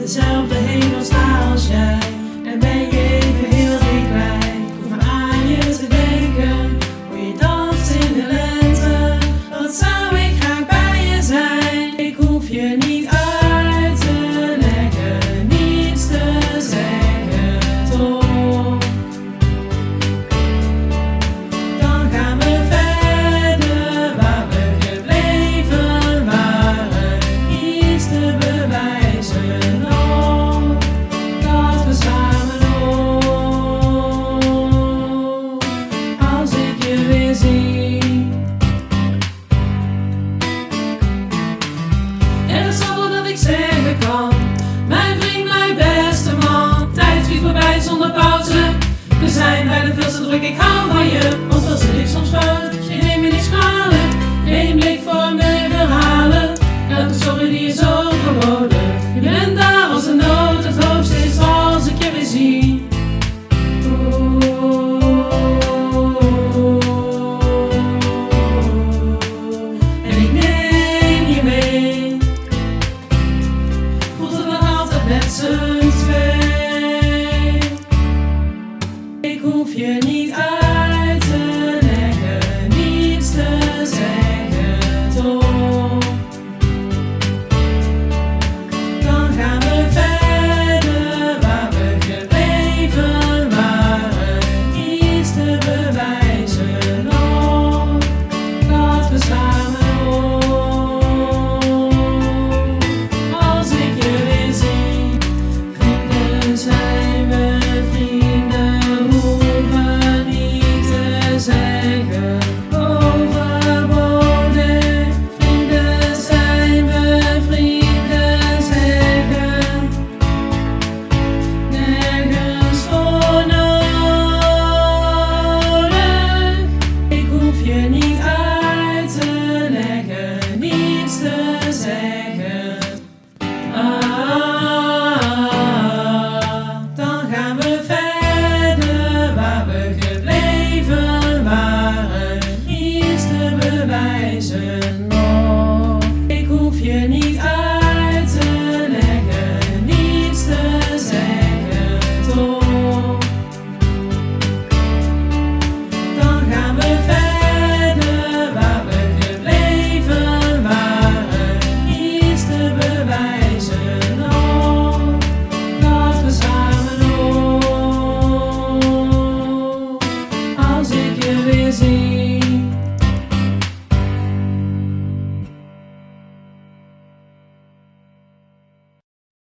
dezelfde hemelstaal als jij. En ben je even heel dichtbij, ik hoef maar aan je te denken. Hoe je danst in de lente, wat zou ik graag bij je zijn. Ik hoef je niet uit te leggen, niets te zeggen, toch? Dan gaan we verder waar we gebleven waren. Iets te bewijzen nog, dat we samen nog. Als ik je weer zie. Er is zoveel dat ik zeggen kan. Mijn vriend, mijn beste man. Tijd vliegt voorbij zonder pauze. We zijn bijna veel te druk, ik hou van je. Want al zit ik soms fout, je neemt me niet kwalijk. Eén blik voor mijn verhalen. Elke sorry die is overbodig. Je bent daar als een nood, het hoogste is als ik je weer zie. En ik neem je mee. Voelt het nog altijd net zo.